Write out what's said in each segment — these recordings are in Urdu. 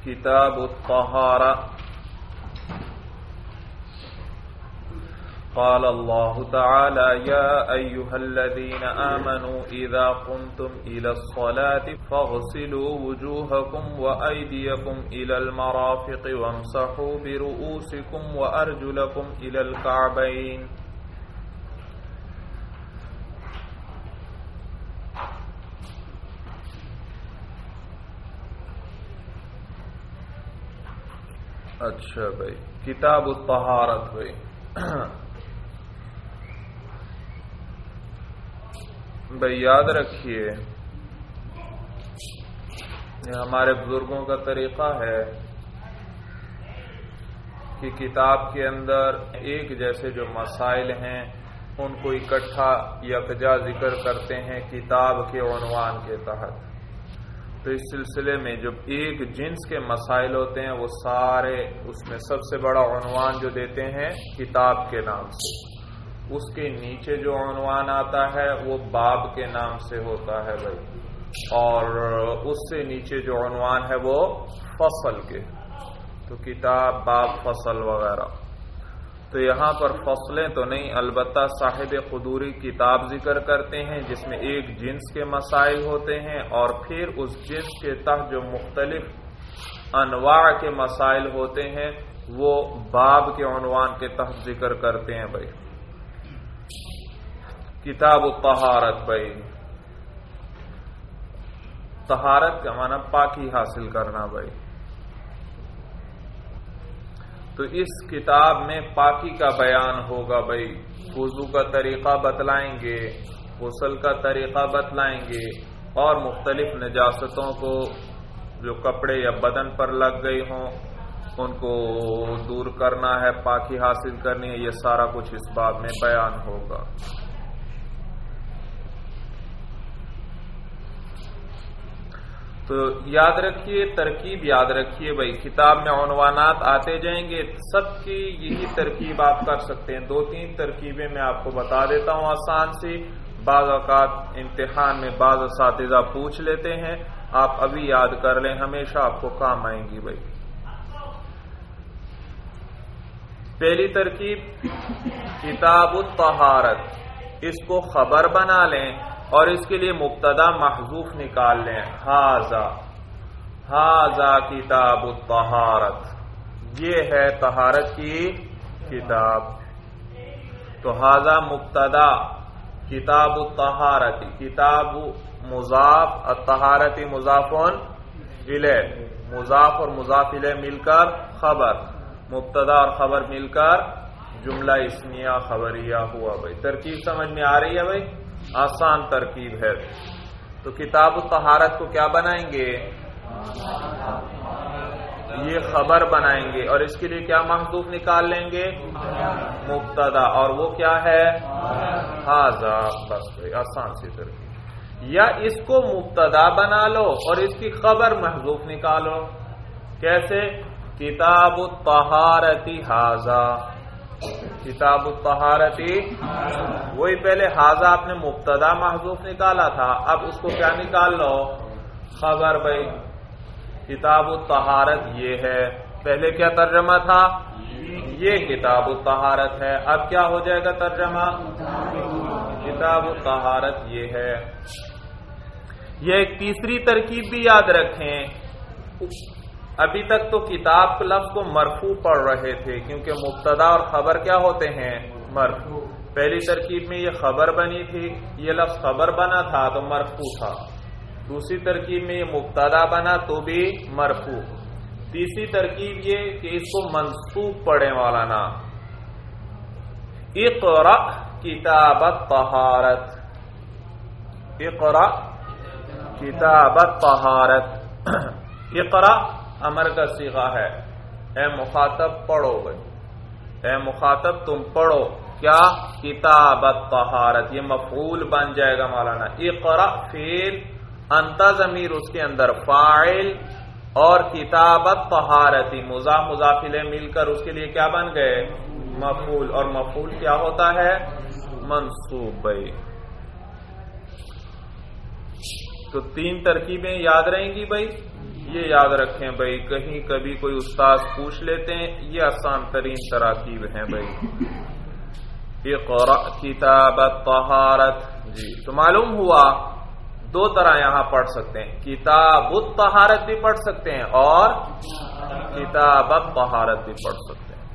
کتاب الطہارہ. قال اللہ تعالی یا ایہا الذین آمنوا اذا قمتم الى الصلاة فاغسلوا وجوہکم وایدیکم الى المرافق وامسحوا برؤوسکم وارجلکم الى الکعبین. اچھا بھائی، کتاب الطہارت بھائی. بھائی یاد رکھیے، یہ ہمارے بزرگوں کا طریقہ ہے کہ کتاب کے اندر ایک جیسے جو مسائل ہیں ان کو اکٹھا یکجا ذکر کرتے ہیں کتاب کے عنوان کے تحت. تو اس سلسلے میں جب ایک جنس کے مسائل ہوتے ہیں وہ سارے اس میں سب سے بڑا عنوان جو دیتے ہیں کتاب کے نام سے، اس کے نیچے جو عنوان آتا ہے وہ باب کے نام سے ہوتا ہے بھائی، اور اس سے نیچے جو عنوان ہے وہ فصل کے، تو کتاب باب فصل وغیرہ. تو یہاں پر فصلیں تو نہیں، البتہ صاحب قدوری کتاب ذکر کرتے ہیں جس میں ایک جنس کے مسائل ہوتے ہیں اور پھر اس جنس کے تحت جو مختلف انواع کے مسائل ہوتے ہیں وہ باب کے عنوان کے تحت ذکر کرتے ہیں بھائی. کتاب الطہارت بھائی، طہارت کا معنی پاکی حاصل کرنا بھائی. تو اس کتاب میں پاکی کا بیان ہوگا بھائی. وضو کا طریقہ بتلائیں گے، غسل کا طریقہ بتلائیں گے، اور مختلف نجاستوں کو جو کپڑے یا بدن پر لگ گئی ہوں ان کو دور کرنا ہے، پاکی حاصل کرنی ہے، یہ سارا کچھ اس باب میں بیان ہوگا. تو یاد رکھیے، ترکیب یاد رکھیے بھائی. کتاب میں عنوانات آتے جائیں گے، سب کی یہی ترکیب آپ کر سکتے ہیں. 2-3 ترکیبیں میں آپ کو بتا دیتا ہوں آسان سی. بعض اوقات امتحان میں بعض اساتذہ پوچھ لیتے ہیں، آپ ابھی یاد کر لیں، ہمیشہ آپ کو کام آئیں گی بھائی. پہلی ترکیب کتاب الطہارت، اس کو خبر بنا لیں اور اس کے لیے مبتدا محذوف نکال لیں. ہاذا کتاب الطہارت، یہ ہے طہارت کی کتاب. تو ہاذا مبتدا، کتاب الطہارت، کتاب مضاف، الطہارت مضاف الیہ، مضاف اور مضاف الیہ مل کر خبر، مبتدا اور خبر مل کر جملہ اسمیہ خبریہ ہوا بھائی. ترکیب سمجھ میں آ رہی ہے بھائی؟ آسان ترکیب ہے. تو کتاب الطہارت کو کیا بنائیں گے؟ یہ خبر بنائیں گے اور اس کے لیے کیا محذوف نکال لیں گے؟ مبتدا، اور وہ کیا ہے؟ ھذا. بس بھائی آسان سی ترکیب. یا اس کو مبتدا بنا لو اور اس کی خبر محذوف نکالو. کیسے؟ کتاب الطہارت ھذا، کتاب الطہارتی، وہی پہلے ھذا آپ نے مبتدا محذوف نکالا تھا، اب اس کو کیا نکال لو؟ خبر بھائی. کتاب الطہارت یہ ہے، پہلے کیا ترجمہ تھا؟ یہ کتاب الطہارت ہے. اب کیا ہو جائے گا ترجمہ؟ کتاب الطہارت یہ ہے. یہ ایک تیسری ترکیب بھی یاد رکھیں. ابھی تک تو کتاب کے لفظ کو مرفوع پڑھ رہے تھے کیونکہ مبتدا اور خبر کیا ہوتے ہیں؟ مرفوع. پہلی ترکیب میں یہ خبر بنی تھی، یہ لفظ خبر بنا تھا تو مرفوع تھا. دوسری ترکیب میں یہ مبتدا بنا تو بھی مرفوع. تیسری ترکیب یہ کہ اس کو منصوب پڑھنے والا نام. اقرأ کتاب الطہارت، اقرأ کتاب الطہارت. اقرأ امر کا صیغہ ہے، اے مخاطب پڑھو بھائی، اے مخاطب تم پڑھو. کیا؟ کتاب الطہارت، یہ مفعول بن جائے گا مولانا. اقرأ فعل، انت ضمیر اس کے اندر فاعل، اور کتاب الطہارت مضاف مضاف الیہ مل کر اس کے لیے کیا بن گئے؟ مفعول. اور مفعول کیا ہوتا ہے؟ منصوب بھائی. تو 3 ترکیبیں یاد رہیں گی بھائی. یہ یاد رکھیں بھائی، کہیں کبھی کوئی استاذ پوچھ لیتے ہیں، یہ آسان ترین تراکیب ہیں بھائی. اقرأ کتاب الطہارت. جی تو معلوم ہوا دو طرح یہاں پڑھ سکتے ہیں، کتاب الطہارت بھی پڑھ سکتے ہیں اور کتاب الطہارت بھی پڑھ سکتے ہیں.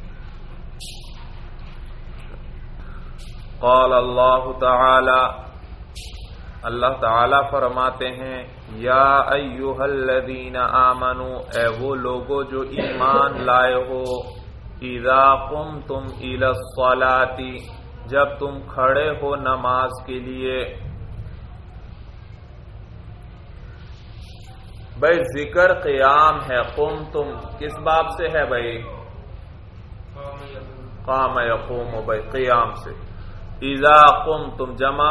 قال اللہ تعالی، اللہ تعالی فرماتے ہیں، یا ایھا الذین آمنوا، اے وہ لوگو جو ایمان لائے ہو، اذا قمتم الی الصلاۃ، جب تم کھڑے ہو نماز کے لیے. بھائی ذکر قیام ہے، قمتم کس باب سے ہے بھائی؟ قام یقوم بھائی قیام سے. اذا قمتم جمع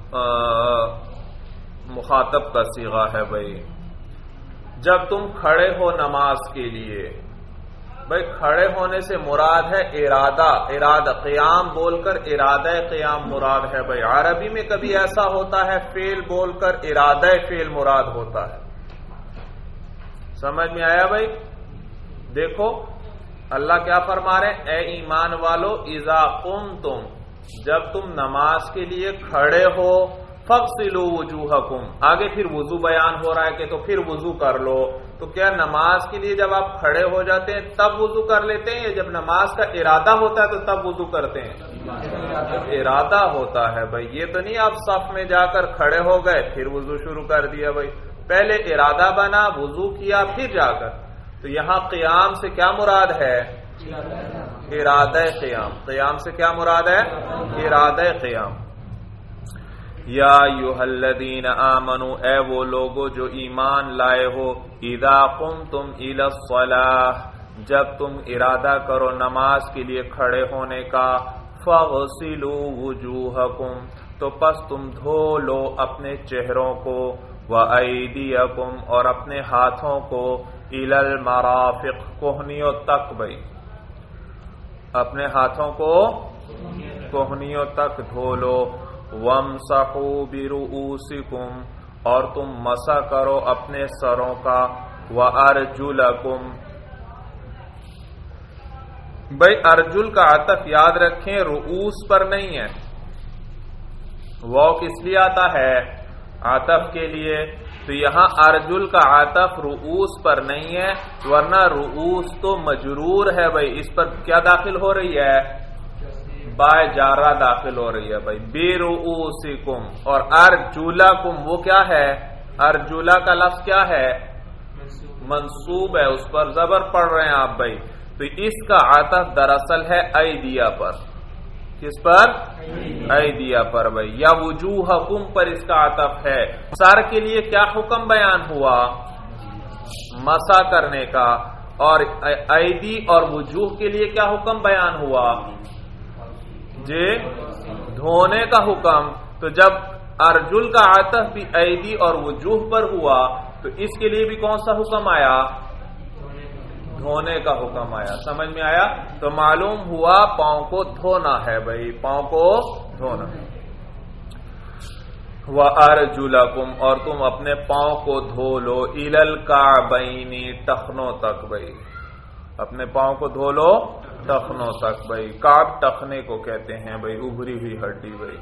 مخاطب کا صیغہ ہے بھائی. جب تم کھڑے ہو نماز کے لیے، بھائی کھڑے ہونے سے مراد ہے ارادہ قیام بول کر ارادہ قیام مراد ہے بھائی. عربی میں کبھی ایسا ہوتا ہے فعل بول کر ارادہ فعل مراد ہوتا ہے. سمجھ میں آیا بھائی؟ دیکھو اللہ کیا فرما رہے ہیں، اے ایمان والو اذا قمتم، جب تم نماز کے لیے کھڑے ہو، فاغسلوا وجوہکم، آگے پھر وضو بیان ہو رہا ہے کہ تو پھر وضو کر لو. تو کیا نماز کے لیے جب آپ کھڑے ہو جاتے ہیں تب وضو کر لیتے ہیں، یا جب نماز کا ارادہ ہوتا ہے تو تب وضو کرتے ہیں؟ ارادہ ہوتا ہے بھائی. یہ تو نہیں آپ صف میں جا کر کھڑے ہو گئے پھر وضو شروع کر دیا بھائی، پہلے ارادہ بنا، وضو کیا، پھر جا کر. تو یہاں قیام سے کیا مراد ہے؟ ارادہ قیام. قیام سے کیا مراد ہے؟ ارادہ قیام. یا ایھا الذین آمنوا، اے وہ لوگو جو ایمان لائے ہو، اذا قمتم الی الصلاۃ، جب تم ارادہ کرو نماز کے لیے کھڑے ہونے کا، فاغسلوا وجوہکم، تو پس تم دھو لو اپنے چہروں کو، وَأَيْدِيَكُمْ، اور اپنے ہاتھوں کو، إِلَى الْمَرَافِقِ، کوہنیوں تک بھائی، اپنے ہاتھوں کو کوہنیوں تک دھو لو. وَامْسَحُوا بِرُؤُوسِكُمْ، اور تم مسح کرو اپنے سروں کا، وَأَرْجُلَكُمْ. بھائی ارجل کا عطف یاد رکھیں رؤوس پر نہیں ہے. وہ کس لیے آتا ہے؟ عطف کے لیے. تو یہاں ارجل کا عطف رؤوس پر نہیں ہے، ورنہ رؤوس تو مجرور ہے بھائی. اس پر کیا داخل ہو رہی ہے؟ بائے جارہ داخل ہو رہی ہے بھائی. برؤوسکم. اور ارجلکم وہ کیا ہے؟ ارجلا کا لفظ کیا ہے؟ منصوب ہے، اس پر زبر پڑھ رہے ہیں آپ بھائی. تو اس کا عطف دراصل ہے ایدیا پر. کس پر؟ ایدیا پر بھائی. یا وجوہکم پر اس کا عطف ہے. سر کے لیے کیا حکم بیان ہوا؟ مسح کرنے کا. اور ایدی اور وجوہ کے لیے کیا حکم بیان ہوا؟ جی دھونے کا حکم. تو جب ارجل کا عطف بھی ایدی اور وجوہ پر ہوا تو اس کے لیے بھی کون سا حکم آیا؟ دھونے کا حکم آیا. سمجھ میں آیا؟ تو معلوم ہوا پاؤں کو دھونا ہے بھائی، پاؤں کو دھونا. وَأَرْجُلَكُمْ، اور تم اپنے پاؤں کو دھو لو، إِلَى الْكَعْبَيْنِ، ٹخنوں تک بھائی. اپنے پاؤں کو دھو لو ٹخنوں تک بھائی. کعب ٹخنے کو کہتے ہیں بھائی، ابھری ہوئی ہڈی بھائی.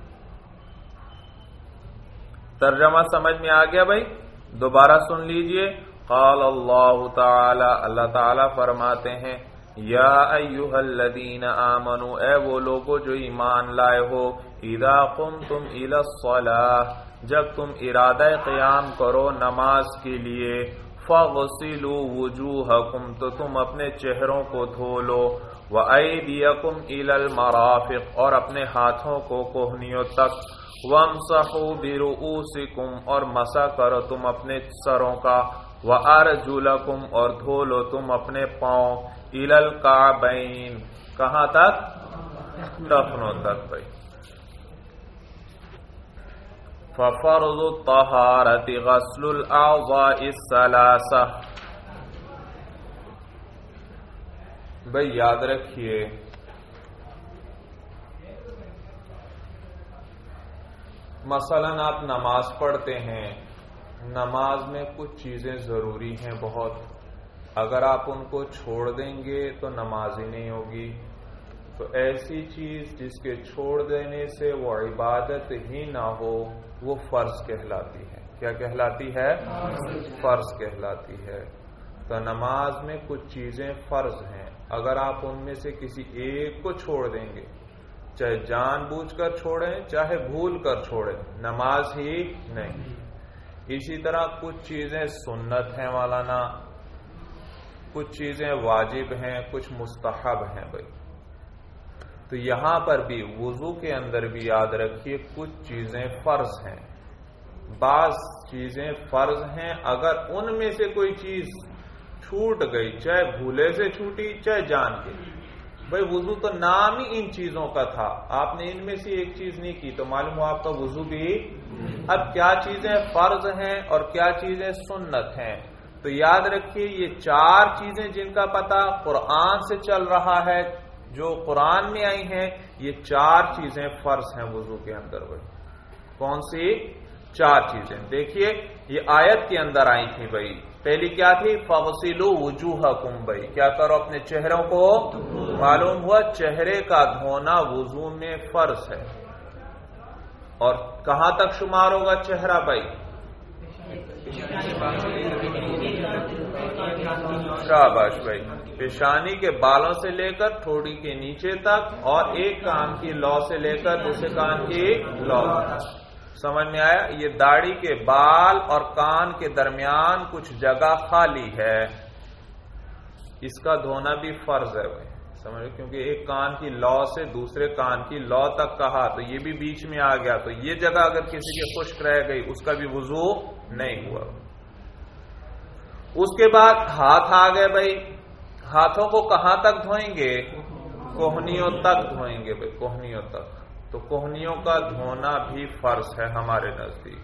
ترجمہ سمجھ میں آ گیا بھائی؟ دوبارہ سن لیجئے. قال اللہ تعالی، اللہ تعالی فرماتے ہیں، یا ایھا الذین آمنوا، اے وہ لوگو جو ایمان لائے ہو، اذا قمتم الی الصلاۃ، جب تم ارادہ قیام کرو نماز کے لیے، فاغسلوا وجوہکم، تو تم اپنے چہروں کو دھو لو، وایدیکم الی المرافق، اور اپنے ہاتھوں کو کوہنیوں تک، وامسحوا برؤوسکم، اور مسح کرو تم اپنے سروں کا، وارجلکم، اور دھو لو تم اپنے پاؤں، الی الکعبین، کہاں تک؟ ٹخنوں تک بھائی. ففرض الطہارۃ غسل الاعضاء الثلاثہ. بھائی یاد رکھیے مثلا آپ نماز پڑھتے ہیں نماز میں کچھ چیزیں ضروری ہیں بہت، اگر آپ ان کو چھوڑ دیں گے تو نماز ہی نہیں ہوگی. تو ایسی چیز جس کے چھوڑ دینے سے وہ عبادت ہی نہ ہو وہ فرض کہلاتی ہے. کیا کہلاتی ہے؟ فرض کہلاتی ہے. تو نماز میں کچھ چیزیں فرض ہیں، اگر آپ ان میں سے کسی ایک کو چھوڑ دیں گے، چاہے جان بوجھ کر چھوڑیں چاہے بھول کر چھوڑیں، نماز ہی نہیں. اسی طرح کچھ چیزیں سنت ہیں مولانا، کچھ چیزیں واجب ہیں، کچھ مستحب ہیں بھائی. تو یہاں پر بھی وضو کے اندر بھی یاد رکھیے کچھ چیزیں فرض ہیں، بعض چیزیں فرض ہیں. اگر ان میں سے کوئی چیز چھوٹ گئی، چاہے بھولے سے چھوٹی چاہے جان کے، بھائی وضو تو نام ہی ان چیزوں کا تھا، آپ نے ان میں سے ایک چیز نہیں کی تو معلوم ہوا آپ کا وضو بھی. اب کیا چیزیں فرض ہیں اور کیا چیزیں سنت ہیں؟ تو یاد رکھیے یہ چار چیزیں جن کا پتہ قرآن سے چل رہا ہے، جو قرآن میں آئی ہیں، یہ چار چیزیں فرض ہیں وضو کے اندر. بھائی کون سی چار چیزیں؟ دیکھیے یہ آیت کے اندر آئی تھی بھائی. پہلی کیا تھی؟ فَغْسِلُوا وُجُوهَكُمْ. بھائی کیا کرو؟ اپنے چہروں کو. معلوم ہوا چہرے کا دھونا وضو میں فرض ہے. اور کہاں تک شمار ہوگا چہرہ بھائی؟ شاباش بھائی، پیشانی کے بالوں سے لے کر تھوڑی کے نیچے تک، اور ایک کان کی لو سے لے کر دوسرے کان کی لو. سمجھ میں آیا؟ یہ داڑھی کے بال اور کان کے درمیان کچھ جگہ خالی ہے، اس کا دھونا بھی فرض ہے بھائی. سمجھ، کیونکہ ایک کان کی لو سے دوسرے کان کی لو تک کہا تو یہ بھی بیچ میں آ گیا، تو یہ جگہ اگر کسی کی خشک رہ گئی اس کا بھی وضو نہیں ہوا. اس کے بعد ہاتھ آ گئے بھائی. ہاتھوں کو کہاں تک دھوئیں گے؟ کوہنیوں تک دھوئیں گے بھائی، کوہنیوں تک. تو کوہنیوں کا دھونا بھی فرض ہے ہمارے نزدیک.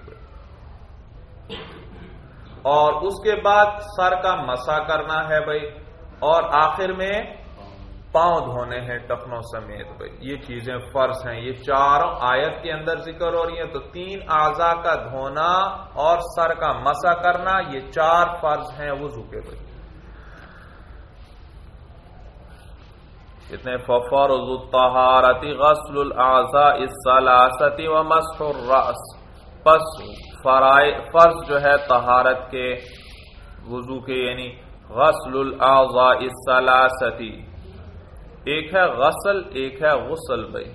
اور اس کے بعد سر کا مسح کرنا ہے بھائی، اور آخر میں پاؤں دھونے ہیں ٹخنوں سمیت بھائی. یہ چیزیں فرض ہیں، یہ چاروں آیت کے اندر ذکر ہو رہی ہیں. تو 3 اعضاء کا دھونا اور سر کا مسح کرنا، یہ 4 فرض ہیں وضو کے بھائی. اتنے ففرض الطہارۃ غسل الاعضاء الثلاثۃ ومسح الراس. پس فرض جو ہے طہارت کے، وضو کے، یعنی غسل الاعضاء الثلاثۃ. ایک ہے غسل، ایک ہے غسل بھائی.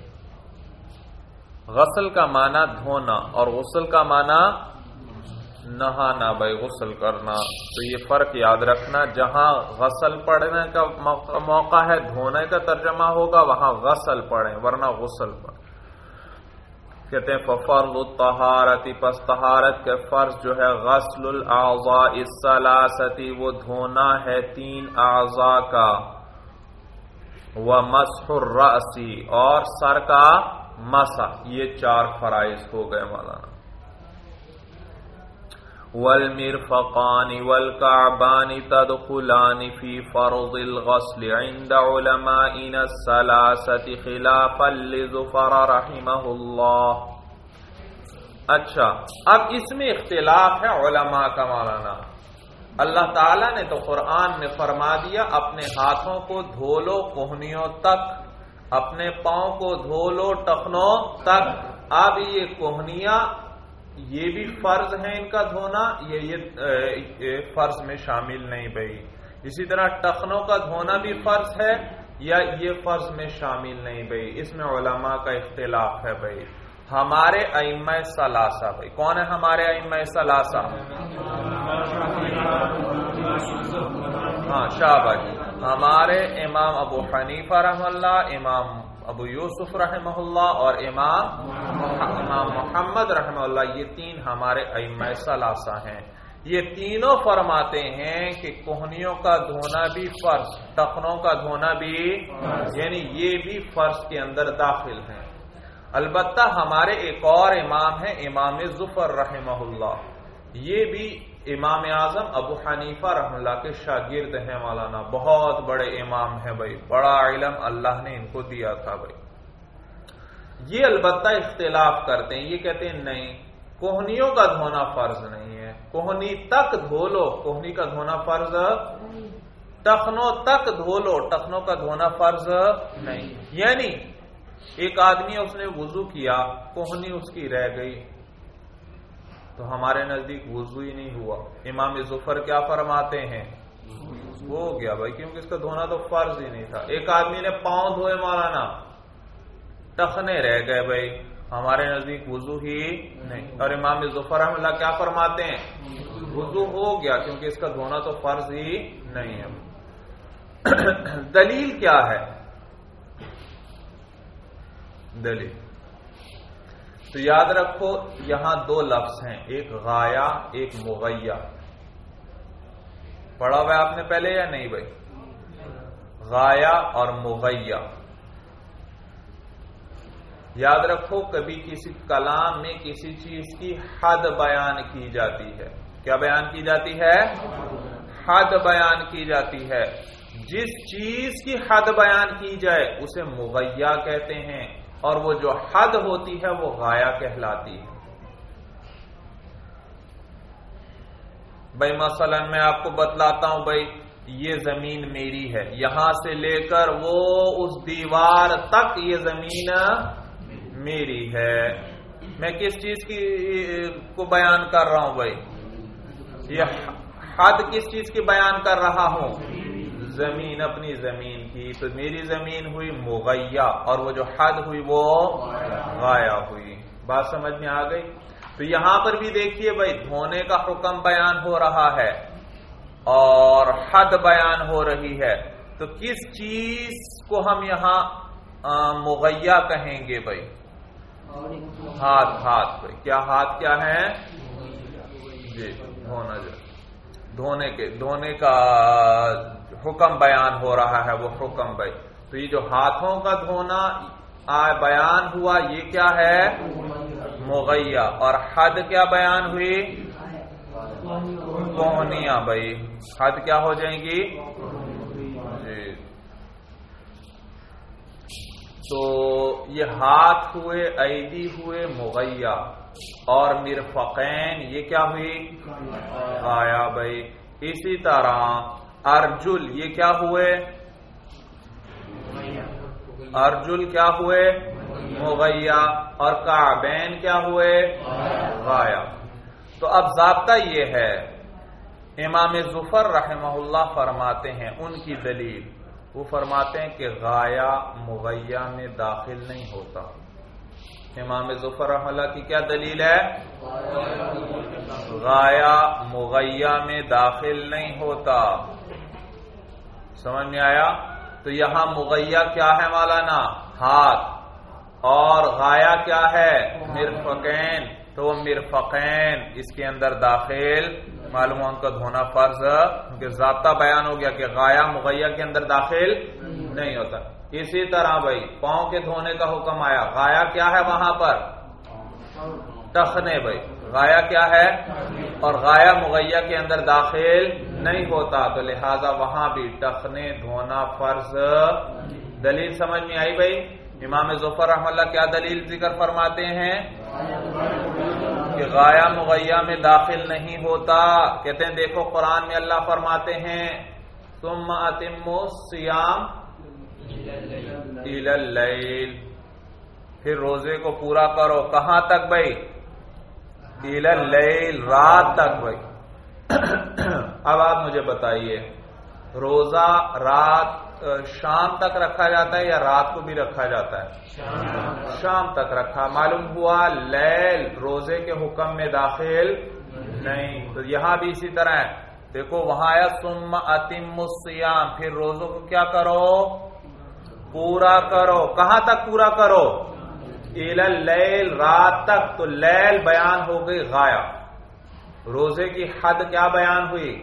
غسل کا معنی دھونا اور غسل کا معنی نہانا بھائی، غسل کرنا. تو یہ فرق یاد رکھنا، جہاں غسل پڑھنے کا موقع ہے دھونے کا ترجمہ ہوگا، وہاں غسل پڑھیں ورنہ غسل پڑھیں. کہتے ہیں ففرض الطہارۃ، پس طہارت کے فرض جو ہے غسل الاعضاء الثلاثۃ، وہ دھونا ہے 3 اعضاء کا، ومسح الراس، اور سر کا مسح. یہ 4 فرائض ہو گئے مولانا. والمرفقان والكعبان تدخلان في فرض الغسل عند علمائنا الثلاثة خلافا لزفر رحمه اللہ. اچھا، اب اس میں اختلاف ہے علماء کا مولانا. اللہ تعالیٰ نے تو قرآن میں فرما دیا اپنے ہاتھوں کو دھو لو کوہنیوں تک، اپنے پاؤں کو دھو لو ٹخنوں تک. اب یہ کوہنیاں یہ بھی فرض ہیں ان کا دھونا، یہ فرض میں شامل نہیں بھائی. اسی طرح ٹخنوں کا دھونا بھی فرض ہے یا یہ فرض میں شامل نہیں بھائی. اس میں علماء کا اختلاف ہے بھائی. ہمارے ائمہ ثلاثہ بھائی، کون ہے ہمارے ائمہ ثلاثہ؟ ہاں شاباش. ہمارے امام ابو حنیفہ رحمہ اللہ، امام ابو یوسف رحمہ اللہ اور امام محمد رحمہ اللہ، یہ 3 ہمارے ائمہ ثلاثہ ہیں. یہ تینوں فرماتے ہیں کہ کوہنیوں کا دھونا بھی فرض، ٹخنوں کا دھونا بھی، یعنی یہ بھی فرض کے اندر داخل ہیں. البتہ ہمارے ایک اور امام ہیں امام ظفر رحمہ اللہ، یہ بھی امام اعظم ابو حنیفہ رحمہ اللہ کے شاگرد ہیں مولانا. بہت بڑے امام ہیں بھائی، بڑا علم اللہ نے ان کو دیا تھا بھائی. یہ البتہ اختلاف کرتے ہیں، یہ کہتے ہیں نہیں، کوہنیوں کا دھونا فرض نہیں ہے. کوہنی تک دھو لو، کوہنی کا دھونا فرض. ٹخنوں تک دھو لو، ٹخنوں کا دھونا فرض نہیں. یعنی ایک آدمی اس نے وضو کیا، کوہنی اس کی رہ گئی تو ہمارے نزدیک وضو ہی نہیں ہوا. امام ظفر کیا فرماتے ہیں؟ ہو گیا بھائی، کیونکہ اس کا دھونا تو فرض ہی نہیں تھا. ایک آدمی نے پاؤں دھوئے مولانا، ٹخنے رہ گئے بھائی، ہمارے نزدیک وضو ہی نہیں. اور امام ظفر رحمۃ اللہ کیا فرماتے ہیں؟ وضو ہو گیا کیونکہ اس کا دھونا تو فرض ہی نہیں ہے. دلیل کیا ہے؟ دلیل تو یاد رکھو، یہاں دو لفظ ہیں، ایک غایا ایک مغیا. پڑھا ہوا آپ نے پہلے یا نہیں بھائی؟ غایا اور مغیا. یاد رکھو، کبھی کسی کلام میں کسی چیز کی حد بیان کی جاتی ہے. کیا بیان کی جاتی ہے؟ حد بیان کی جاتی ہے. جس چیز کی حد بیان کی جائے اسے مغیا کہتے ہیں، اور وہ جو حد ہوتی ہے وہ غایا کہلاتی ہے. بھائی مثلا میں آپ کو بتلاتا ہوں، بھائی یہ زمین میری ہے، یہاں سے لے کر وہ اس دیوار تک یہ زمین میری ہے. میں کس چیز کو بیان کر رہا ہوں بھائی؟ یہ حد کس چیز کی بیان کر رہا ہوں؟ زمین، اپنی زمین کی. تو میری زمین ہوئی مغیا، اور وہ جو حد ہوئی وہ غایا ہوئی. بات سمجھ میں آ گئی؟ تو یہاں پر بھی دیکھیے بھائی، دھونے کا حکم بیان ہو رہا ہے اور حد بیان ہو رہی ہے. تو کس چیز کو ہم یہاں مغیا کہیں گے بھائی؟ ہاتھ. ہاتھ بھائی کیا؟ ہاتھ کیا ہے جی؟ دھونا. جو دھونے کا حکم بیان ہو رہا ہے وہ حکم بھائی. تو یہ جو ہاتھوں کا دھونا بیان ہوا یہ کیا ہے؟ مغیا. اور حد کیا بیان ہوئی؟ کوہنیاں بھائی. حد کیا ہو جائیں گی جی؟ تو یہ ہاتھ ہوئے، ایدی ہوئے مغیا، اور مرفقین یہ کیا ہوئی؟ آیا بھائی. اسی طرح ارجل یہ کیا ہوئے؟ ارجل کیا ہوئے؟ مغیا. اور کعبین کیا ہوئے؟ غایا. تو اب ضابطہ یہ ہے، امام ظفر رحمہ اللہ فرماتے ہیں ان کی دلیل، وہ فرماتے ہیں کہ غایا مغیا میں داخل نہیں ہوتا. امام ظفر رحمہ اللہ کی کیا دلیل ہے؟ غایا مغیا میں داخل نہیں ہوتا. سمجھ میں آیا؟ تو یہاں مغیا کیا ہے مولانا؟ ہاتھ. اور غایا کیا ہے؟ مرفقین. تو وہ مرفقین اس کے اندر داخل، معلوم ان کا دھونا فرض، کیونکہ ضابطہ بیان ہو گیا کہ غایا مغیا کے اندر داخل نہیں ہوتا. اسی طرح بھائی پاؤں کے دھونے کا حکم آیا، غایا کیا ہے وہاں پر؟ ٹخنے بھائی. غایا کیا ہے؟ اور غایا مغیا کے اندر داخل نہیں ہوتا، تو لہذا وہاں بھی ٹخنے دھونا فرض. دلیل سمجھ میں آئی بھائی؟ امام ظفر رحمہ اللہ کیا دلیل ذکر فرماتے ہیں؟ کہ غایا مغیا میں داخل نہیں ہوتا. کہتے ہیں دیکھو قرآن میں اللہ فرماتے ہیں ثم اتموا الصیام الی اللیل، پھر روزے کو پورا کرو. کہاں تک بھائی؟ الی اللیل، رات تک بھائی. اب آپ مجھے بتائیے، روزہ رات شام تک رکھا جاتا ہے یا رات کو بھی رکھا جاتا ہے؟ شام تک رکھا. معلوم ہوا لیل روزے کے حکم میں داخل نہیں. تو یہاں بھی اسی طرح ہے. دیکھو وہاں آیا ثم اتموا الصیام، پھر روزوں کو کیا کرو؟ پورا کرو. کہاں تک پورا کرو؟ الی اللیل، رات تک. تو لیل بیان ہو گئی غایا. روزے کی حد کیا بیان ہوئی؟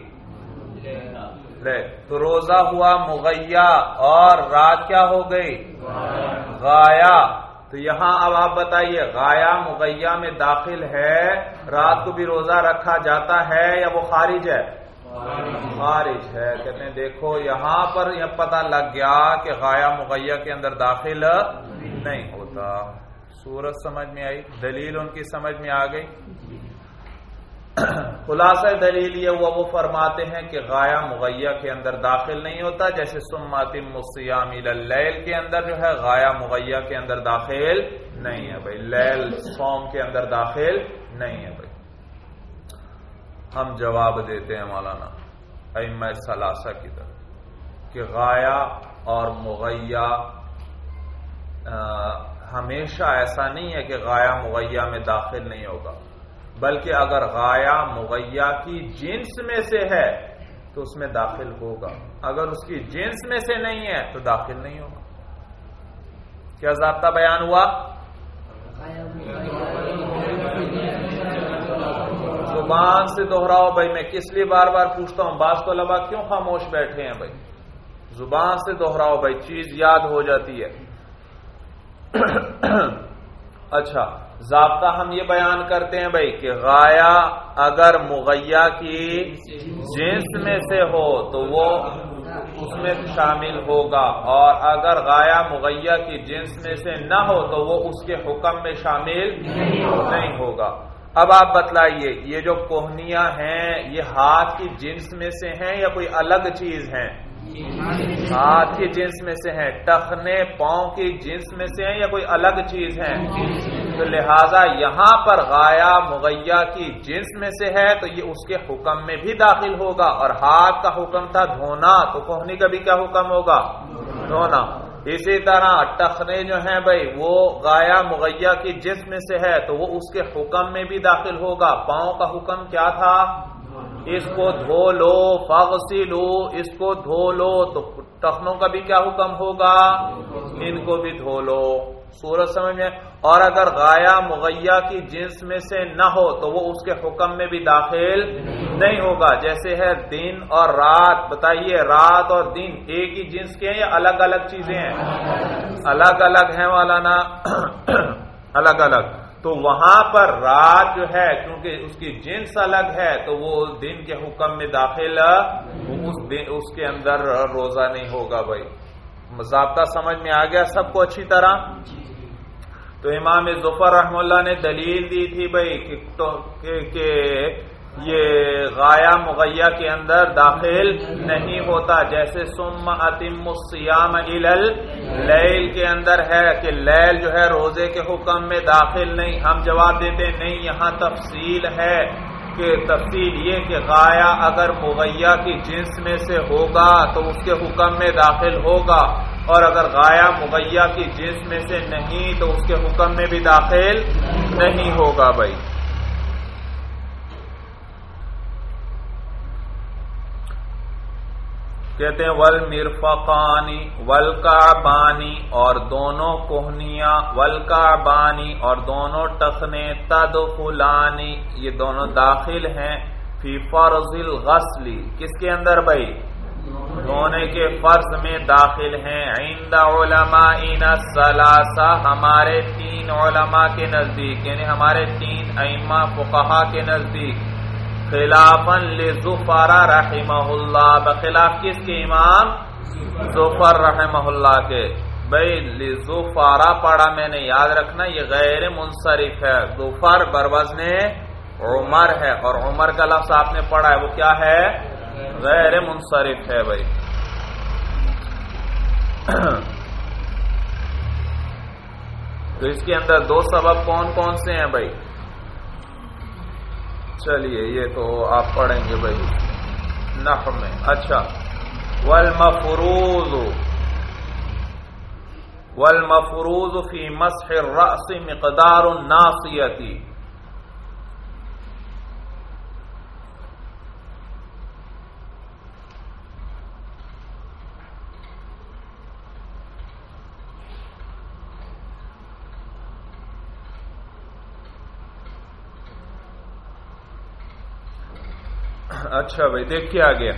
تو روزہ ہوا مغیا اور رات کیا ہو گئی؟ غایا. تو یہاں اب آپ بتائیے غایا مغیا میں داخل ہے، رات کو بھی روزہ رکھا جاتا ہے یا وہ خارج ہے؟ خارج ہے. کہتے ہیں دیکھو یہاں پر یہ پتہ لگ گیا کہ غایا مغیا کے اندر داخل نہیں ہوتا. صورت سمجھ میں آئی، دلیل ان کی سمجھ میں آ گئی. خلاصہ دلیل یہ ہوا، وہ فرماتے ہیں کہ غایہ مغیہ کے اندر داخل نہیں ہوتا، جیسے ثم اتم الصیام الی اللیل کے اندر جو ہے غایہ مغیہ کے اندر داخل نہیں ہے بھائی، لیل صوم کے اندر داخل نہیں ہے بھائی. ہم جواب دیتے ہیں مولانا ائمہ ثلاثہ کی طرف کہ غایہ اور مغیہ ہمیشہ ایسا نہیں ہے کہ غایہ مغیہ میں داخل نہیں ہوگا، بلکہ اگر غایہ مغیہ کی جنس میں سے ہے تو اس میں داخل ہوگا، اگر اس کی جنس میں سے نہیں ہے تو داخل نہیں ہوگا. کیا ضابطہ بیان ہوا؟ زبان سے دہراؤ بھائی، میں کس لیے بار بار پوچھتا ہوں، بعض طلباء کیوں خاموش بیٹھے ہیں بھائی؟ زبان سے دہراؤ بھائی، چیز یاد ہو جاتی ہے. اچھا، ضابطہ ہم یہ بیان کرتے ہیں بھائی کہ غایہ اگر مغیہ کی جنس میں سے ہو تو وہ اس میں شامل ہوگا، اور اگر غایہ مغیہ کی جنس میں سے نہ ہو تو وہ اس کے حکم میں شامل نہیں ہوگا. اب آپ بتلائیے، یہ جو کوہنیاں ہیں یہ ہاتھ کی جنس میں سے ہیں یا کوئی الگ چیز ہیں؟ ہاتھ کی جنس میں سے ہیں. ٹخنے پاؤں کی جنس میں سے ہیں یا کوئی الگ چیز ہیں؟ تو لہذا یہاں پر غایہ مغیہ کی جنس میں سے ہے تو یہ اس کے حکم میں بھی داخل ہوگا، اور ہاتھ کا حکم تھا دھونا، تو کوہنی کا بھی کیا حکم ہوگا؟ دھونا. اسی طرح ٹخنے جو ہیں بھائی وہ غایہ مغیہ کی جنس میں سے ہے تو وہ اس کے حکم میں بھی داخل ہوگا. پاؤں کا حکم کیا تھا؟ اس کو دھو لو، فاغسلو، اس کو دھو لو، تو ٹخنوں کا بھی کیا حکم ہوگا؟ ان کو بھی دھو لو. صورت سمجھ میں؟ اور اگر غایہ مغیہ کی جنس میں سے نہ ہو تو وہ اس کے حکم میں بھی داخل نہیں ہوگا. جیسے ہے دن اور رات، بتائیے رات اور دن ایک ہی جنس کے ہیں یا الگ الگ چیزیں ہیں؟ الگ الگ ہیں مولانا، الگ الگ. تو وہاں پر رات جو ہے کیونکہ اس کی جنس الگ ہے تو وہ دن کے حکم میں داخل، اس کے اندر روزہ نہیں ہوگا بھائی. ضابطہ سمجھ میں آ گیا سب کو اچھی طرح؟ تو امام ظفر رحم اللہ نے دلیل دی تھی بھائی کہ یہ غایہ مغیہ کے اندر داخل نہیں ہوتا، جیسے ثم اتم الصیام الی اللیل کے اندر ہے کہ لیل جو ہے روزے کے حکم میں داخل نہیں. ہم جواب دیتے ہیں نہیں، یہاں تفصیل ہے کہ تفصیل یہ کہ غایہ اگر مغیہ کی جنس میں سے ہوگا تو اس کے حکم میں داخل ہوگا، اور اگر غایہ مغیہ کی جنس میں سے نہیں تو اس کے حکم میں بھی داخل نہیں ہوگا بھائی. کہتے ہیں والمرفقانی والکعبانی، اور دونوں کوہنیاں، والکعبانی اور دونوں ٹخنے، تدخلانی یہ دونوں داخل ہیں، فی فرض الغسل کس کے اندر بھائی؟ دھونے کے فرض میں داخل ہیں. عند علمائنا الثلاثہ ہمارے تین علماء کے نزدیک، یعنی ہمارے تین ائمہ فقہا کے نزدیک، خلافا لظفر رحمہ اللہ، بخلاف کس کے؟ امام ظفر رحمہ اللہ کے. بھائی لظفر پڑھا میں نے، یاد رکھنا یہ غیر منصرف ہے. ظفر بروزن عمر ہے، اور عمر کا لفظ آپ نے پڑھا ہے وہ کیا ہے؟ غیر منصرف ہے بھائی. تو اس کے اندر دو سبب کون کون سے ہیں بھائی؟ چلیے یہ تو آپ پڑھیں گے بھائی نحو میں. اچھا، والمفروض فی مسح الرأس مقدار الناصیتی. اچھا بھائی دیکھیے آگے،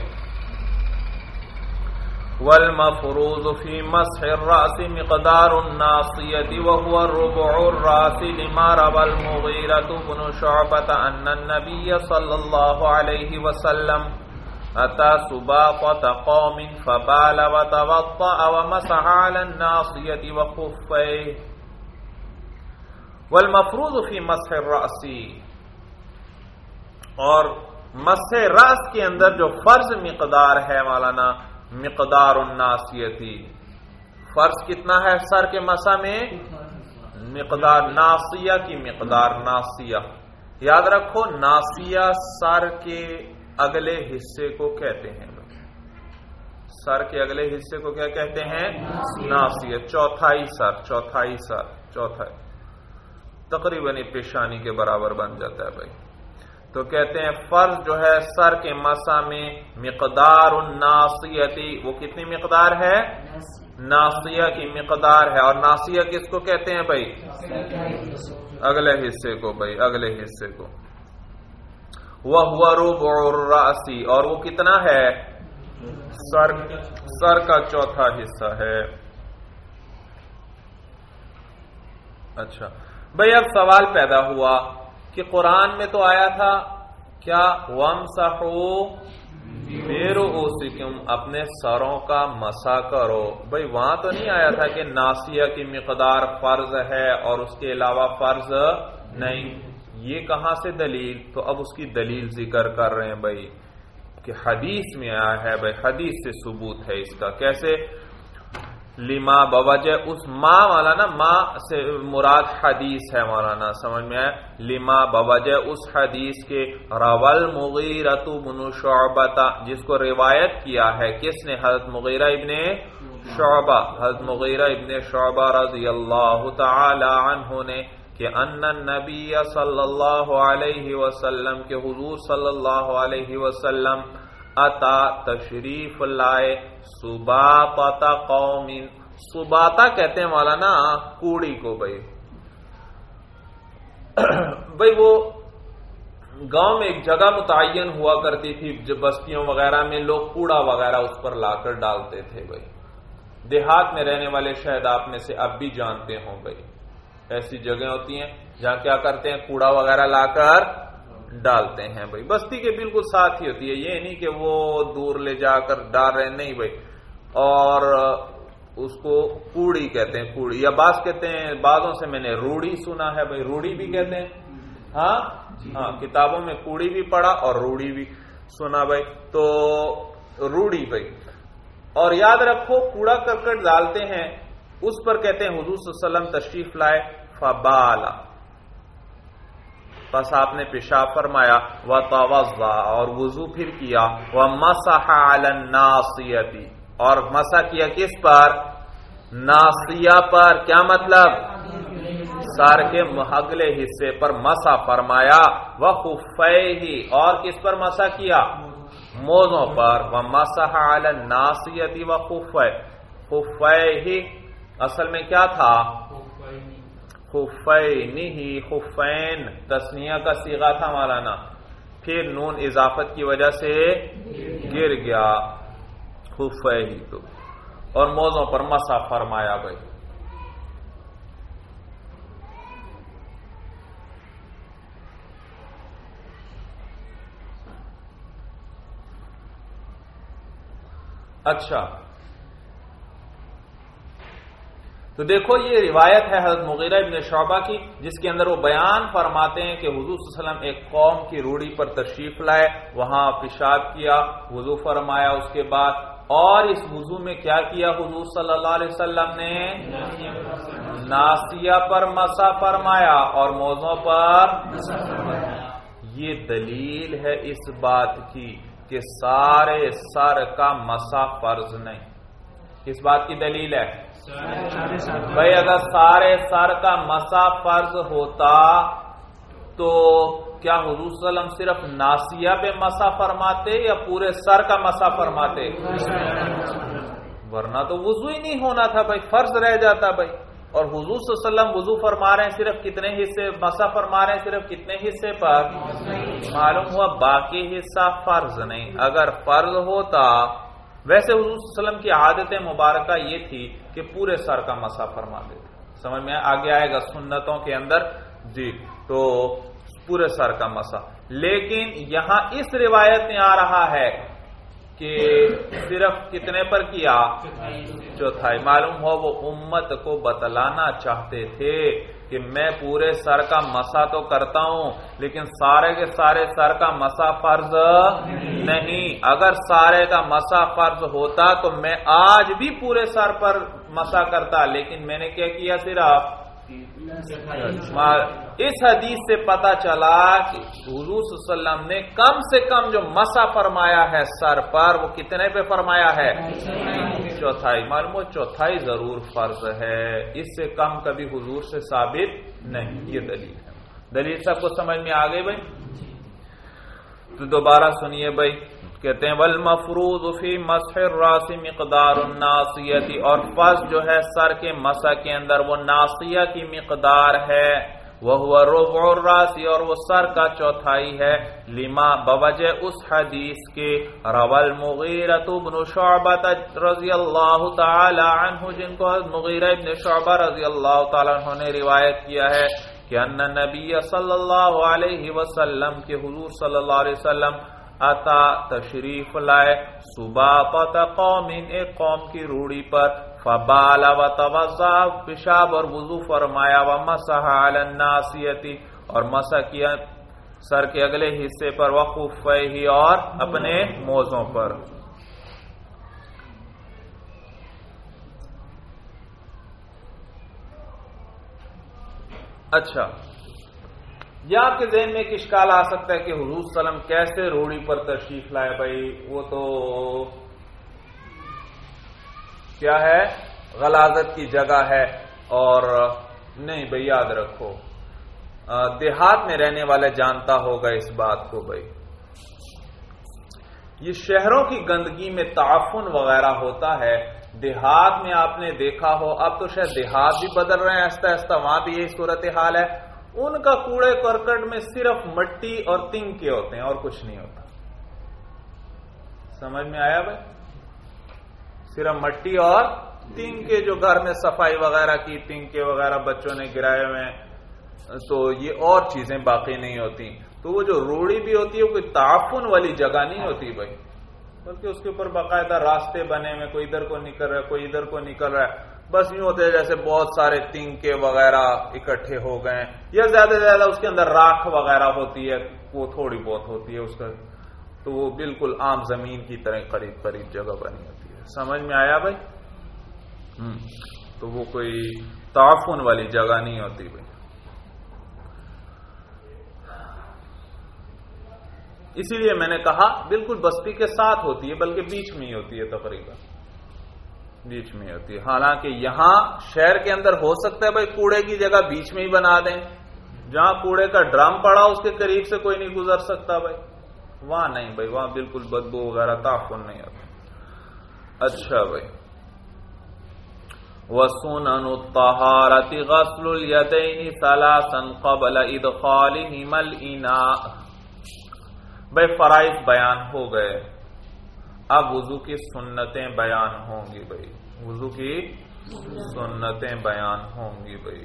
والمفروض فی مسح الرأس مقدار الناصیة وهو ربع الرأس لما روى المغيرة بن شعبة ان النبي صلی اللہ علیہ وسلم اتى سباطة قوم فبال وتوضأ ومسح على الناصية وخفيه. والمفروض فی مسح الرأس، اور مسح راس کے اندر جو فرض مقدار ہے مولانا مقدار الناسیتی، فرض کتنا ہے سر کے مسح میں؟ مقدار ناسیہ کی مقدار، ناسیہ یاد رکھو، ناسیہ سر کے اگلے حصے کو کہتے ہیں، سر کے اگلے حصے کو کیا کہتے ہیں؟ ناسیہ، چوتھائی سر، چوتھائی سر، چوتھائی تقریباً پیشانی کے برابر بن جاتا ہے بھائی. تو کہتے ہیں فرض جو ہے سر کے مسح میں مقدار الناسیتی، وہ کتنی مقدار ہے؟ ناسیہ کی مقدار ہے. اور ناسیہ کس کو کہتے ہیں بھائی؟ اگلے حصے کو بھائی، اگلے حصے کو. وَهُوَ رُبُعُ الرَّأْسِ، اور وہ کتنا ہے؟ سر کا چوتھا حصہ ہے. اچھا بھائی، اب سوال پیدا ہوا کہ قرآن میں تو آیا تھا کیا وَامْسَحُوا بِرُؤُوسِكُمْ، اپنے سروں کا مسح کرو. بھائی وہاں تو نہیں آیا تھا کہ ناسیہ کی مقدار فرض ہے اور اس کے علاوہ فرض نہیں. یہ کہاں سے دلیل؟ تو اب اس کی دلیل ذکر کر رہے ہیں بھائی کہ حدیث میں آیا ہے بھائی، حدیث سے ثبوت ہے اس کا. کیسے؟ لما بوجہ، اس ما والا نا، ما سے مراد حدیث ہے مولانا، سمجھ میں آیا؟ لما بوجہ اس حدیث کے روال مغیرۃ بن شعبہ، جس کو روایت کیا ہے کس نے؟ حضرت مغیرہ ابن شعبہ، حضرت مغیرہ ابن شعبہ رضی اللہ تعالی عنہ نے، کہ ان النبی صلی اللہ علیہ وسلم، کے حضور صلی اللہ علیہ وسلم اتا تشریف لائے سباطۃ قوم، سباطہ کہتے ہیں مولانا کوڑی کو بھائی. بھائی وہ گاؤں میں ایک جگہ متعین ہوا کرتی تھی، جو بستیوں وغیرہ میں لوگ کوڑا وغیرہ اس پر لا کر ڈالتے تھے بھائی. دیہات میں رہنے والے شاید آپ میں سے اب بھی جانتے ہوں بھائی، ایسی جگہ ہوتی ہیں جہاں کیا کرتے ہیں؟ کوڑا وغیرہ لا کر ڈالتے ہیں بھائی. بستی کے بالکل ساتھ ہی ہوتی ہے، یہ نہیں کہ وہ دور لے جا کر ڈال رہے، نہیں بھائی. اور اس کو کوڑی کہتے ہیں، کوڑی، یا بعض کہتے ہیں، بعضوں سے میں نے روڑی سنا ہے بھائی، روڑی بھی کہتے ہیں. ہاں ہاں، کتابوں میں کوڑی بھی پڑھا اور روڑی بھی سنا بھائی. تو روڑی بھائی. اور یاد رکھو کوڑا کرکٹ ڈالتے ہیں اس پر کہتے ہیں حضور صلی اللہ علیہ وسلم تشریف لائے فبالا، بس آپ نے پیشاب فرمایا، وتوضا، اور وضو پھر کیا، ومسح علی الناصیۃ، اور مسح کیا کس پر؟ ناصیہ پر. کیا مطلب؟ سر کے اگلے حصے پر مسح فرمایا. وخفیہ، اور کس پر مسح کیا؟ موزوں پر. ومسح علی الناصیۃ وخفیہ، خفیہ اصل میں کیا تھا؟ خفینہ، خفین تسنیہ کا صیغہ تھا مولانا، پھر نون اضافت کی وجہ سے گر گیا خفینہ. تو اور موزوں پر مسح فرمایا بھائی. اچھا تو دیکھو یہ روایت ہے حضرت مغیرہ ابن شعبہ کی، جس کے اندر وہ بیان فرماتے ہیں کہ حضور صلی اللہ علیہ وسلم ایک قوم کی روڑی پر تشریف لائے، وہاں پیشاب کیا، وضو فرمایا اس کے بعد، اور اس وضو میں کیا کیا حضور صلی اللہ علیہ وسلم نے؟ ناصیہ پر مسح فرمایا اور موزوں پر. یہ دلیل ہے اس بات کی کہ سارے سر کا مسح فرض نہیں. کس بات کی دلیل ہے؟ بھائی اگر سارے سر کا مسح فرض ہوتا تو کیا حضور صلی اللہ علیہ وسلم صرف ناصیہ پہ مسح فرماتے یا پورے سر کا مسح فرماتے؟ ورنہ تو وضو ہی نہیں ہونا تھا بھائی، فرض رہ جاتا بھائی. اور حضور صلی اللہ علیہ وسلم وضو فرما رہے ہیں صرف کتنے حصے، مسح فرما رہے ہیں صرف کتنے حصے پر؟ معلوم ہوا باقی حصہ فرض نہیں. اگر فرض ہوتا، ویسے حضور صلی اللہ علیہ وسلم کی عادت مبارکہ یہ تھی کہ پورے سر کا مسح فرما دیتے. سمجھ میں آگے آئے گا سنتوں کے اندر جی، تو پورے سر کا مسح. لیکن یہاں اس روایت میں آ رہا ہے کہ صرف کتنے پر کیا؟ چوتھائی۔ معلوم ہو وہ امت کو بتلانا چاہتے تھے کہ میں پورے سر کا مسح تو کرتا ہوں لیکن سارے کے سارے سر کا مسح فرض نہیں۔ اگر سارے کا مسح فرض ہوتا تو میں آج بھی پورے سر پر مسح کرتا، لیکن میں نے کیا کیا؟ صرف اس حدیث سے پتا چلا کہ حضور صلی اللہ علیہ وسلم نے کم سے کم جو مسح فرمایا ہے سر پر وہ کتنے پہ فرمایا ہے؟ چوتھائی۔ معلوم ہو چوتھائی ضرور فرض ہے، اس سے کم کبھی حضور سے ثابت نہیں۔ یہ دلیل ہے۔ دلیل سب کو سمجھ میں آ گئی بھائی؟ تو دوبارہ سنیے بھائی، کہتے ہیں والمفروض فی مسح الراس مقدار الناصیہ، اور فرض جو ہے سر کے مسح کے اندر وہ ناصیہ کی مقدار ہے، وہو ربع الراس، اور وہ سر کا چوتھائی ہے، لما بوجہ اس حدیث کے روى المغیرۃ بن شعبہ رضی اللہ تعالی عنہ، جن کو مغیرہ ابن شعبہ رضی اللہ تعالی عنہ نے روایت کیا ہے کہ ان نبی صلی اللہ علیہ وسلم کے حضور صلی اللہ علیہ وسلم عطا تشریف لائے سباقت قوم، ایک قوم کی روڑی پر، فبال وتوضا، پیشاب اور وضو فرمایا، ومسح علی الناصیہ، اور مسح کیا سر کے اگلے حصے پر، وخفیہ، اور اپنے موزوں پر۔ اچھا، یہ آپ کے ذہن میں ایک اشکال آ سکتا ہے کہ حضور صلی اللہ علیہ وسلم کیسے روڑی پر تشریف لائے؟ بھائی وہ تو کیا ہے، غلاظت کی جگہ ہے، اور نہیں بھائی یاد رکھو دیہات میں رہنے والے جانتا ہوگا اس بات کو بھائی، یہ شہروں کی گندگی میں تعفن وغیرہ ہوتا ہے، دیہات میں آپ نے دیکھا ہو، اب تو شاید دیہات بھی بدل رہے ہیں آہستہ آہستہ، وہاں بھی یہی صورتحال ہے، ان کا کوڑے کرکٹ میں صرف مٹی اور تنکے ہوتے ہیں اور کچھ نہیں ہوتا۔ سمجھ میں آیا بھائی؟ صرف مٹی اور تنکے، جو گھر میں صفائی وغیرہ کی تنکے وغیرہ بچوں نے گرائے ہوئے ہیں، تو یہ اور چیزیں باقی نہیں ہوتی۔ تو وہ جو روڑی بھی ہوتی ہے وہ کوئی تعفن والی جگہ نہیں ہوتی بھائی، بلکہ اس کے اوپر باقاعدہ راستے بنے ہوئے، کوئی ادھر کو نکل رہا ہے کوئی ادھر کو نکل رہا ہے، بس یوں ہوتے ہیں جیسے بہت سارے تنکے وغیرہ اکٹھے ہو گئے، یا زیادہ سے زیادہ اس کے اندر راکھ وغیرہ ہوتی ہے، وہ تھوڑی بہت ہوتی ہے اس کا، تو وہ بالکل عام زمین کی طرح قریب قریب جگہ بنی ہوتی ہے۔ سمجھ میں آیا بھائی؟ تو وہ کوئی تعفن والی جگہ نہیں ہوتی بھائی۔ اسی لیے میں نے کہا بالکل بستی کے ساتھ ہوتی ہے، بلکہ بیچ میں ہی ہوتی ہے، تقریباً بیچ میں ہی ہوتی ہے۔ حالانکہ یہاں شہر کے اندر ہو سکتا ہے بھائی کوڑے کی جگہ بیچ میں ہی بنا دیں، جہاں کوڑے کا ڈرم پڑا اس کے قریب سے کوئی نہیں گزر سکتا بھائی، وہاں نہیں بھائی، وہاں بالکل بدبو وغیرہ تعفن نہیں ہوتا۔ اچھا بھائی، وَسُنَنُ الطَّهَارَةِ غَسْلُ الْيَدَيْنِ ثَلَاثًا قَبْلَ إِدْخَالِهِمَا الْإِنَاءَ۔ بھائی فرائض بیان ہو گئے، اب وضو کی سنتیں بیان ہوں گی بھائی، وضو کی سنتیں بیان ہوں گی بھائی،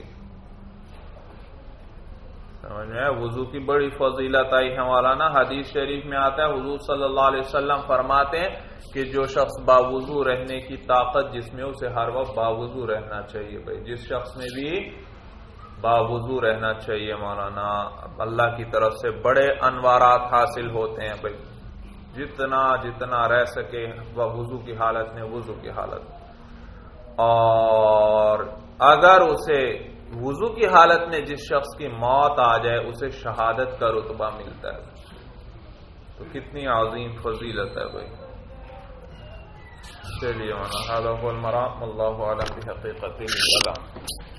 سمجھ میں؟ وضو کی بڑی فضیلت آئی ہے مولانا، حدیث شریف میں آتا ہے حضور صلی اللہ علیہ وسلم فرماتے ہیں کہ جو شخص باوضو رہنے کی طاقت جس میں، اسے ہر وقت باوضو رہنا چاہیے بھائی، جس شخص میں بھی باوضو رہنا چاہیے مولانا، اللہ کی طرف سے بڑے انوارات حاصل ہوتے ہیں بھائی، جتنا جتنا رہ سکے وضو کی حالت میں وضو کی حالت، اور اگر اسے وضو کی حالت میں جس شخص کی موت آ جائے اسے شہادت کا رتبہ ملتا ہے، تو کتنی عظیم فضیلت ہے بھائی۔ چلیے مولانا، هذا هو المرام، والله اعلم بحقیقت الکلام۔